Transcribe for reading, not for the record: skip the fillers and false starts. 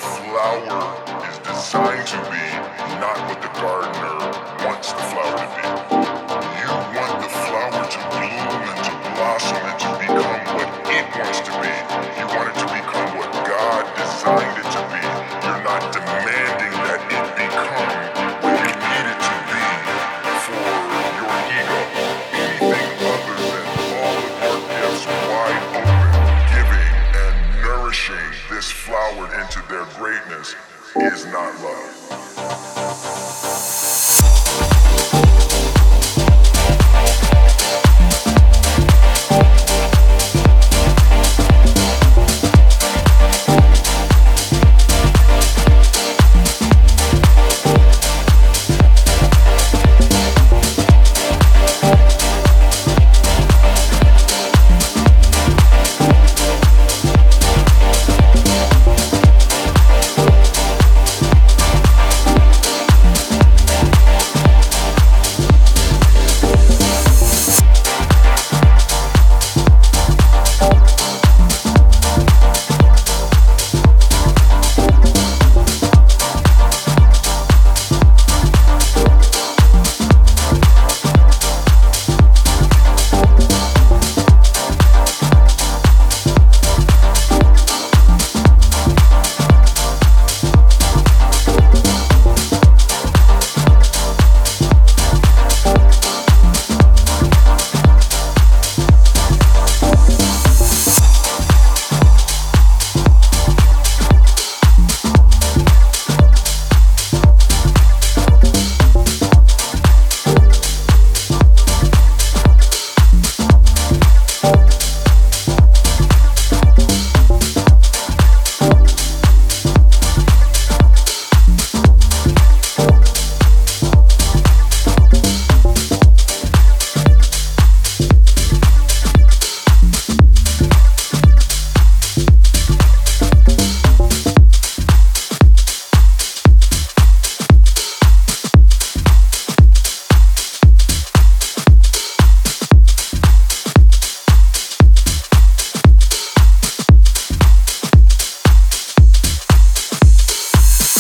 flower is designed to be, not what the gardener wants the flower to be. You want the flower to bloom and to blossom and to become what it wants to be. You want it to become what God designed it to be. You're not demanding that it become what you need it to be for your ego. Anything other than all of your gifts wide open, giving and nourishing this flower into their greatness is not love.